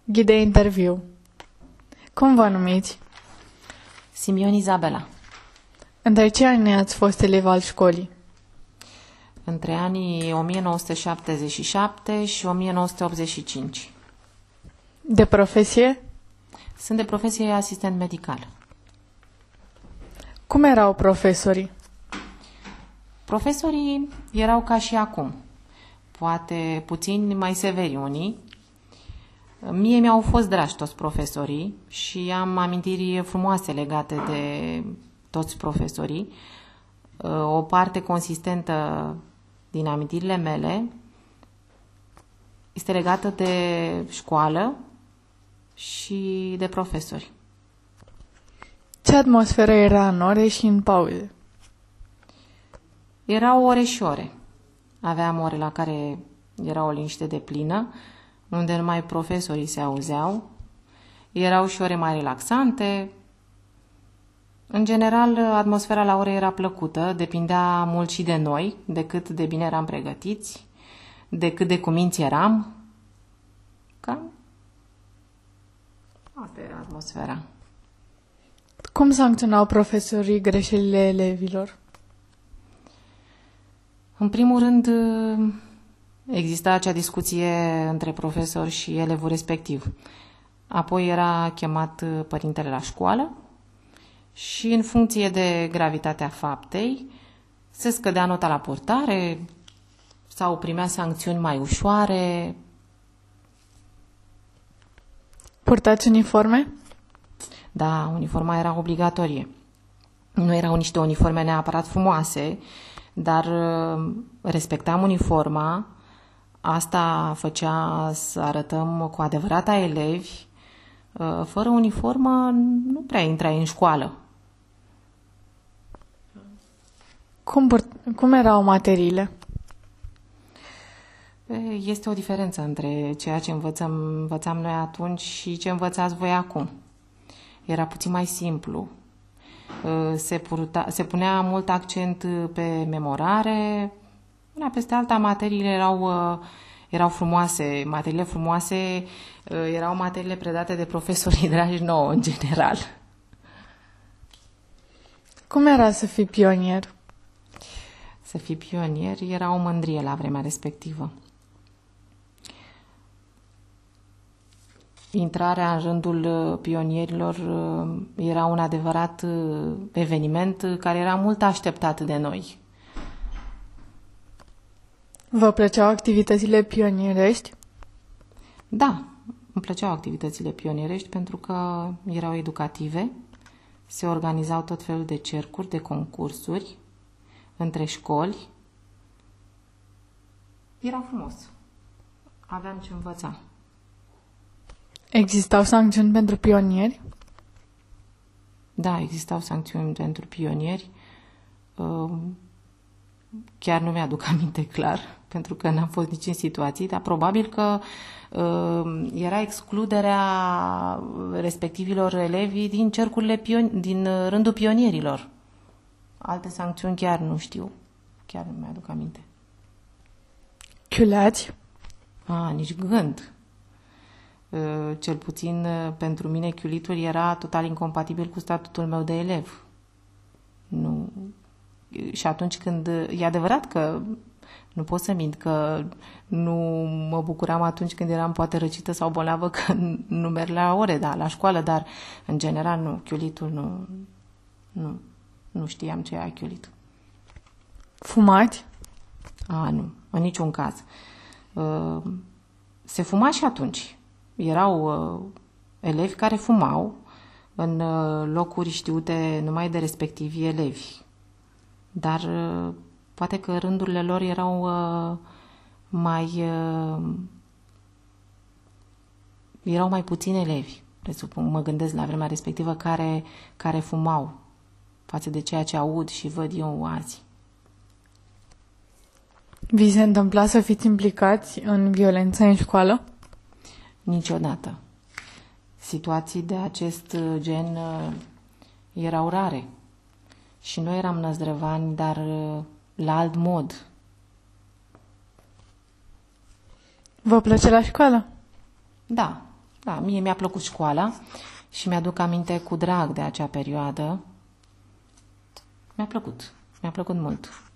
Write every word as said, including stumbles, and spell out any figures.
Ghid de interviu. Cum vă numiți? Simion Izabela. Între ce ani ați fost elev al școlii? Între anii o mie nouă sute șaptezeci și șapte și o mie nouă sute optzeci și cinci. De profesie? Sunt de profesie asistent medical. Cum erau profesorii? Profesorii erau ca și acum, poate puțin mai severi unii. Mie mi-au fost dragi toți profesorii și am amintiri frumoase legate de toți profesorii. O parte consistentă din amintirile mele este legată de școală și de profesori. Ce atmosferă era în ore și în pauze? Erau ore și ore. Aveam ore la care era o liniște deplină, unde numai profesorii se auzeau. Erau și ore mai relaxante. În general, atmosfera la ore era plăcută, depindea mult și de noi, de cât de bine eram pregătiți, de cât de cuminți eram. Cam asta era atmosfera. Cum sancționau profesorii greșelile elevilor? În primul rând, exista acea discuție între profesor și elevul respectiv. Apoi era chemat părintele la școală și în funcție de gravitatea faptei se scădea nota la portare sau primea sancțiuni mai ușoare. Purtați uniforme? Da, uniforma era obligatorie. Nu erau niște uniforme neapărat frumoase, dar respectam uniforma. Asta făcea să arătăm cu adevărat a elevi. Fără uniformă nu prea intrai în școală. Cum, cum erau materiile? Este o diferență între ceea ce învățăm, învățam noi atunci și ce învățați voi acum. Era puțin mai simplu. Se, purta, se punea mult accent pe memorare. Una peste alta, materiile erau, erau frumoase. Materiile frumoase erau materiile predate de profesorii dragi nouă, în general. Cum era să fii pionier? Să fii pionier era o mândrie la vremea respectivă. Intrarea în rândul pionierilor era un adevărat eveniment care era mult așteptat de noi. Vă plăceau activitățile pionierești? Da, îmi plăceau activitățile pionierești pentru că erau educative, se organizau tot felul de cercuri, de concursuri între școli. Era frumos. Aveam ce învăța. Existau sancțiuni pentru pionieri? Da, existau sancțiuni pentru pionieri. Chiar nu mi-aduc aminte clar, pentru că n-am fost nici în situații, dar probabil că era excluderea respectivilor elevi din cercurile pion- din rândul pionierilor. Alte sancțiuni chiar nu știu. Chiar nu mi-aduc aminte. Chiuleați? A, nici gând. Cel puțin pentru mine chiulitul era total incompatibil cu statutul meu de elev. Nu. Și atunci când... E adevărat că nu pot să mint că nu mă bucuram atunci când eram poate răcită sau bolnavă că nu merg la ore, da, la școală, dar în general nu, chiulitul nu... Nu, nu știam ce e chiulit. Fumați? A, nu, în niciun caz. Se fuma și atunci. Erau uh, elevi care fumau în uh, locuri știute numai de respectivi elevi. Dar uh, poate că rândurile lor erau uh, mai uh, erau mai puțini elevi, presupun, mă gândesc la vremea respectivă, care, care fumau față de ceea ce aud și văd eu azi. Vi se întâmpla să fiți implicați în violență în școală? Niciodată. Situații de acest gen erau rare. Și noi eram năzdrăvani, dar la alt mod. Vă plăcea la școală? Da, Da, mie mi-a plăcut școala și mi-aduc aminte cu drag de acea perioadă. Mi-a plăcut, mi-a plăcut mult.